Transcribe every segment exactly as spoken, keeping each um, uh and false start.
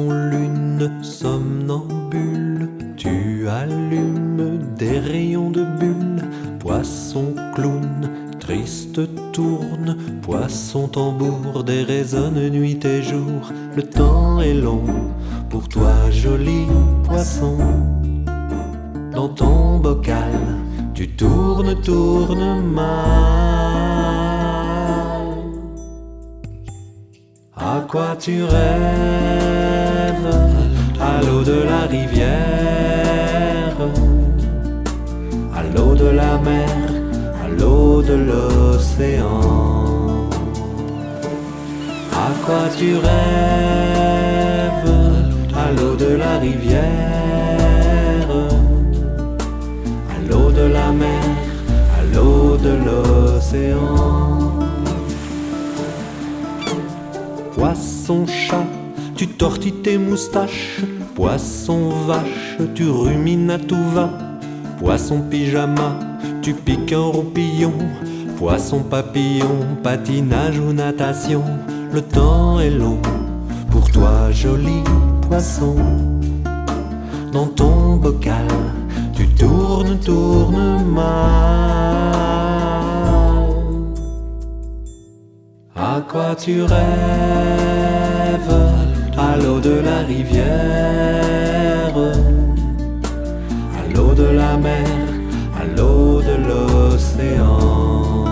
Poisson lune somnambule, tu allumes des rayons de bulles. Poisson clown, triste tourne, poisson tambour, déraisonne nuit et jour. Le temps est long pour toi, joli poisson. Dans ton bocal, tu tournes, tournes mal. À quoi tu rêves? À l'eau de la rivière, à l'eau de la mer, à l'eau de l'océan. À quoi tu rêves? À l'eau de la rivière, à l'eau de la mer, à l'eau de l'océan. Poisson chat, tu tortilles tes moustaches. Poisson vache, tu rumines à tout va. Poisson pyjama, tu piques un roupillon. Poisson papillon, patinage ou natation. Le temps est long pour toi, joli poisson. Dans ton bocal, tu tournes, tournes mal. À quoi tu rêves? À l'eau de la rivière, à l'eau de la mer, à l'eau de l'océan.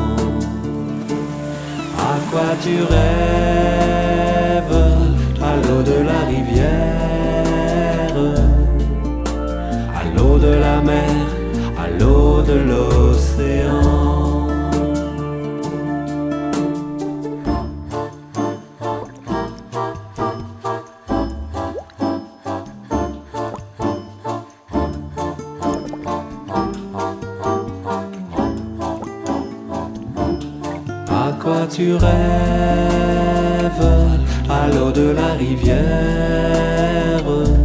À quoi tu rêves? À l'eau de la rivière, à l'eau de la mer, à l'eau de l'océan. À quoi tu rêves? À l'eau de la rivière,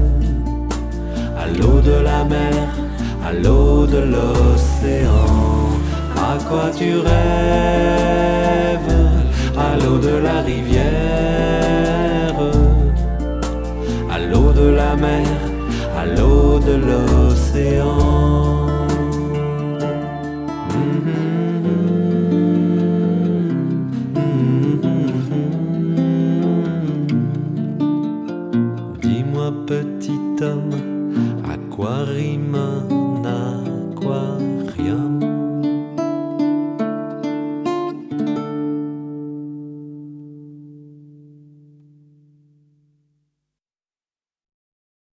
à l'eau de la mer, à l'eau de l'océan. À quoi tu rêves? À l'eau de la rivière, à l'eau de la mer, à l'eau de l'océan. Dis-moi petit homme, à quoi rime un aquarium?